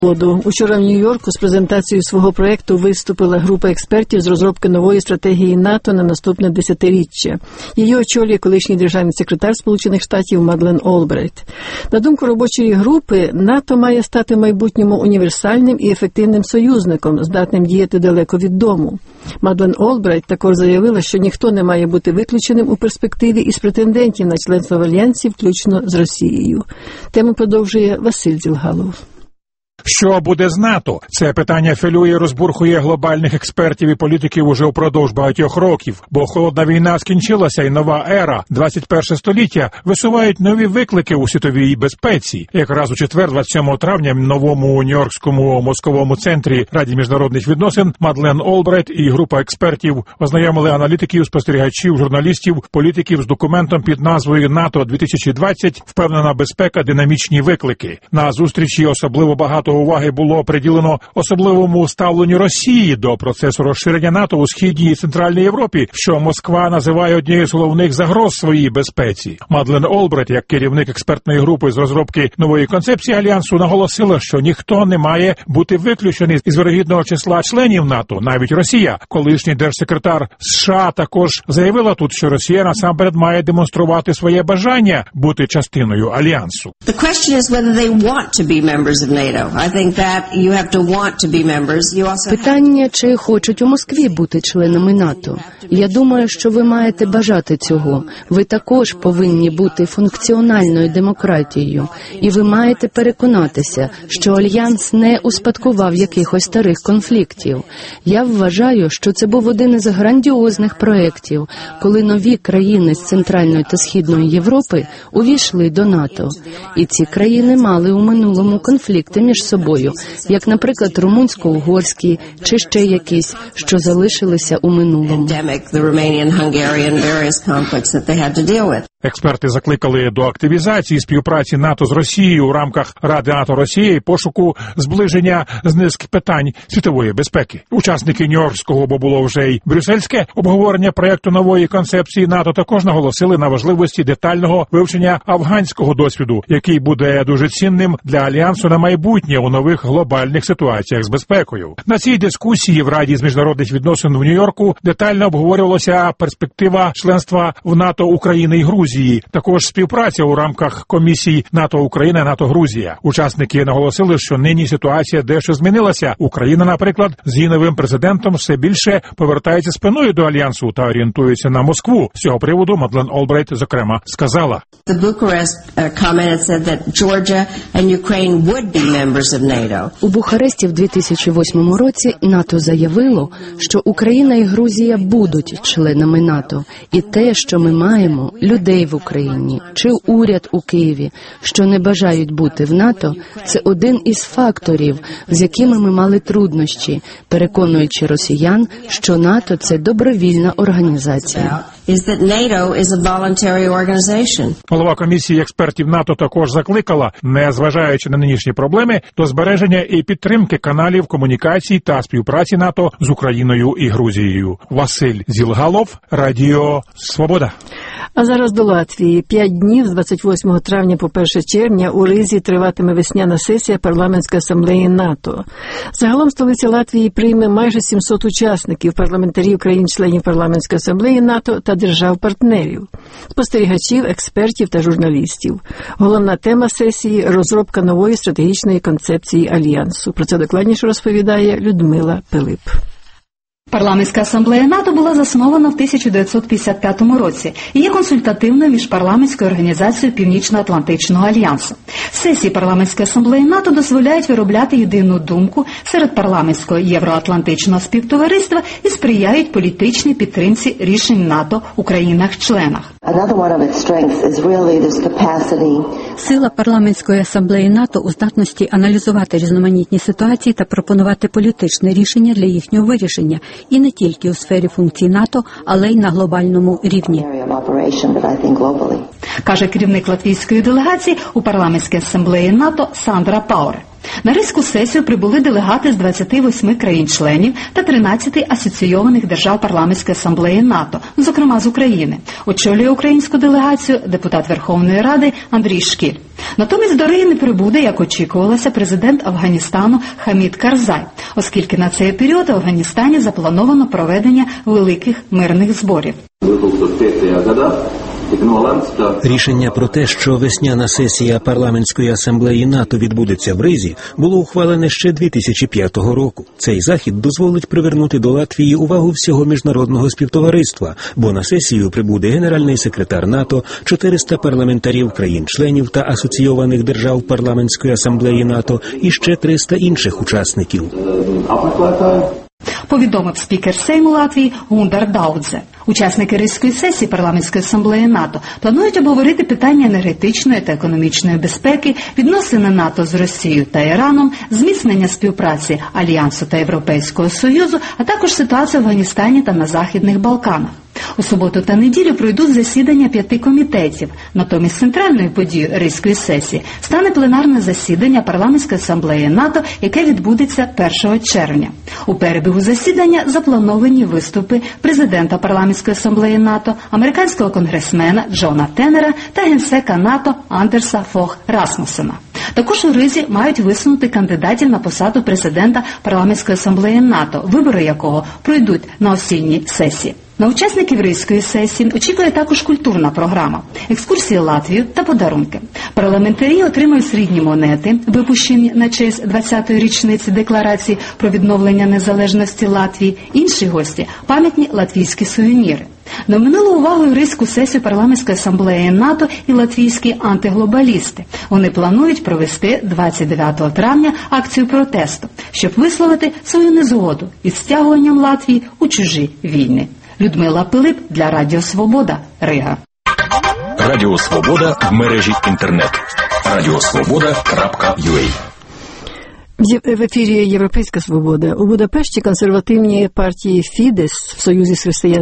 Учора в Нью-Йорку з презентацією свого проєкту виступила група експертів з розробки нової стратегії НАТО на наступне десятиріччя. Її очолює колишній державний секретар Сполучених Штатів Мадлен Олбрайт. На думку робочої групи, НАТО має стати в майбутньому універсальним і ефективним союзником, здатним діяти далеко від дому. Мадлен Олбрайт також заявила, що ніхто не має бути виключеним у перспективі із претендентів на членство в Альянсі, включно з Росією. Тему продовжує Василь Дзілгалов. Що буде з НАТО? Це питання хвилює і розбурхує глобальних експертів і політиків уже впродовж багатьох років. Бо холодна війна скінчилася і нова ера, 21 століття, висувають нові виклики у світовій безпеці. Якраз у четвер, 27 травня, в новому Нью-Йоркському мозковому центрі Раді міжнародних відносин Мадлен Олбрайт і група експертів ознайомили аналітиків, спостерігачів, журналістів, політиків з документом під назвою «НАТО-2020. Впевнена безпека. Динамічні виклики». На зустрічі особливо багато уваги було приділено особливому ставленню Росії до процесу розширення НАТО у Східній і Центральній Європі, що Москва називає однією з головних загроз своїй безпеці. Мадлен Олбрайт, як керівник експертної групи з розробки нової концепції Альянсу, наголосила, що ніхто не має бути виключений із вірогідного числа членів НАТО, навіть Росія. Колишній держсекретар США також заявила тут, що Росія насамперед має демонструвати своє бажання бути частиною Альянсу. The question is whether they want to be members of NATO. Питання, чи хочуть у Москві бути членами НАТО. Я думаю, що ви маєте бажати цього. Ви також повинні бути функціональною демократією. І ви маєте переконатися, що Альянс не успадкував якихось старих конфліктів. Я вважаю, що це був один із грандіозних проєктів, коли нові країни з Центральної та Східної Європи увійшли до НАТО. І ці країни мали у минулому конфлікти між собою, як, наприклад, румунсько-угорські чи ще якісь, що залишилися у минулому. Експерти закликали до активізації співпраці НАТО з Росією у рамках Ради НАТО-Росія і пошуку зближення з низки питань світової безпеки. Учасники Нью-Йоркського, бо було вже й брюссельське обговорення проєкту нової концепції НАТО, також наголосили на важливості детального вивчення афганського досвіду, який буде дуже цінним для Альянсу на майбутнє у нових глобальних ситуаціях з безпекою. На цій дискусії в Раді з міжнародних відносин в Нью-Йорку детально обговорювалася перспектива членства в НАТО України і Грузії, також співпраця у рамках комісій НАТО-Україна, НАТО-Грузія. Учасники наголосили, що нині ситуація дещо змінилася. Україна, наприклад, з її новим президентом все більше повертається спиною до Альянсу та орієнтується на Москву. З цього приводу Мадлен Олбрайт, зокрема, сказала: У Бухаресті в 2008 році НАТО заявило, що Україна і Грузія будуть членами НАТО. І те, що ми маємо, людей в Україні чи уряд у Києві, що не бажають бути в НАТО, це один із факторів, з якими ми мали труднощі, переконуючи росіян, що НАТО – це добровільна організація. Голова комісії експертів НАТО також закликала, незважаючи на нинішні проблеми, до збереження і підтримки каналів комунікацій та співпраці НАТО з Україною і Грузією. Василь Дзілгалов, Радіо Свобода. А зараз до Латвії. 5 днів з 28 травня по 1 червня у Ризі триватиме весняна сесія парламентської асамблеї НАТО. Загалом столиця Латвії прийме майже 700 учасників, парламентарів країн-членів парламентської асамблеї НАТО та держав-партнерів, спостерігачів, експертів та журналістів. Головна тема сесії – розробка нової стратегічної концепції Альянсу. Про це докладніше розповідає Людмила Пилип. Парламентська асамблея НАТО була заснована в 1955 році і є консультативною міжпарламентською організацією Північно-Атлантичного альянсу. Сесії парламентської асамблеї НАТО дозволяють виробляти єдину думку серед парламентського євроатлантичного співтовариства і сприяють політичній підтримці рішень НАТО у країнах-членах. Сила парламентської асамблеї НАТО у здатності аналізувати різноманітні ситуації та пропонувати політичне рішення для їхнього вирішення. І не тільки у сфері функцій НАТО, але й на глобальному рівні. Каже керівник латвійської делегації у парламентській асамблеї НАТО Сандра Пауер. На Ризьку сесію прибули делегати з 28 країн-членів та 13 асоційованих держав парламентської асамблеї НАТО, зокрема з України. Очолює українську делегацію депутат Верховної Ради Андрій Шкіль. Натомість до Риги не прибуде, як очікувалося, президент Афганістану Хамід Карзай, оскільки на цей період в Афганістані заплановано проведення великих мирних зборів. Рішення про те, що весняна сесія парламентської асамблеї НАТО відбудеться в Ризі, було ухвалене ще 2005 року. Цей захід дозволить привернути до Латвії увагу всього міжнародного співтовариства, бо на сесію прибуде генеральний секретар НАТО, 400 парламентарів країн-членів та асоційованих держав парламентської асамблеї НАТО і ще 300 інших учасників. Повідомив спікер Сейму Латвії Гундар Даудзе. Учасники Ризької сесії парламентської асамблеї НАТО планують обговорити питання енергетичної та економічної безпеки, відносини НАТО з Росією та Іраном, зміцнення співпраці Альянсу та Європейського Союзу, а також ситуацію в Афганістані та на Західних Балканах. У суботу та неділю пройдуть засідання 5 комітетів. Натомість центральною подією Ризької сесії стане пленарне засідання парламентської асамблеї НАТО, яке відбудеться 1 червня. У перебігу засідання заплановані виступи президента парламентської асамблеї НАТО, американського конгресмена Джона Теннера та генсека НАТО Андерса Фог Расмуссена. Також у Ризі мають висунути кандидатів на посаду президента парламентської асамблеї НАТО, вибори якого пройдуть на осінній сесії. На учасників Ризької сесії очікує також культурна програма, екскурсії Латвію та подарунки. Парламентарі отримають срібні монети, випущені на честь 20-ї річниці Декларації про відновлення незалежності Латвії. Інші гості – пам'ятні латвійські сувеніри. На минулу увагу в Ризьку сесію парламентської асамблеї НАТО і латвійські антиглобалісти. Вони планують провести 29 травня акцію протесту, щоб висловити свою незгоду із стягуванням Латвії у чужі війни. Людмила Пилип для Радіо Свобода, Рига. Радіо Свобода в мережі інтернет. radiosvoboda.ua. В ефірі Європейська Свобода. У Будапешті консервативні партії Фідес в союзі з християн